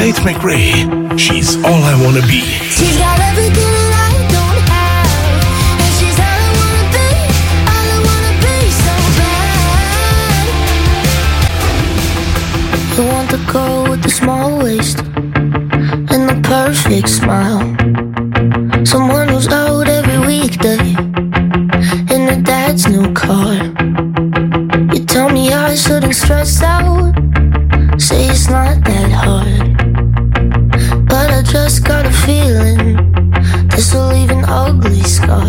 Tate McRae. She's all I wanna be. She's got everything that I don't have, and she's all I wanna be, all I wanna be so bad. You want the girl with the small waist and the perfect smile, someone who's out every weekday in her dad's new car. You tell me I shouldn't stress out, say it's not that hard, but I just got a feeling this will leave an ugly scar.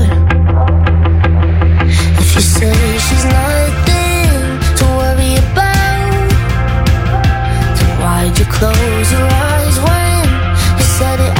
If you say she's nothing to worry about, then why'd you close your eyes when you said it